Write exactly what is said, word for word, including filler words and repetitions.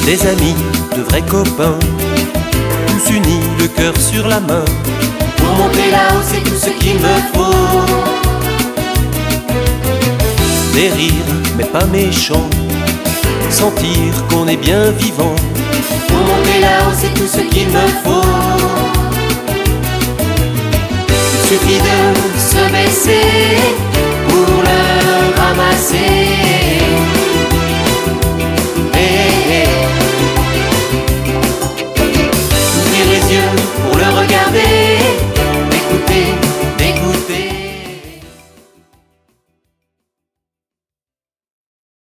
Des amis, de vrais copains, tous unis, le cœur sur la main. Pour monter là-haut, c'est tout ce qu'il me faut. Des rires, mais pas méchants, sentir qu'on est bien vivant. Pour monter là-haut, c'est tout ce qu'il me faut. Il suffit de se baisser pour le ramasser.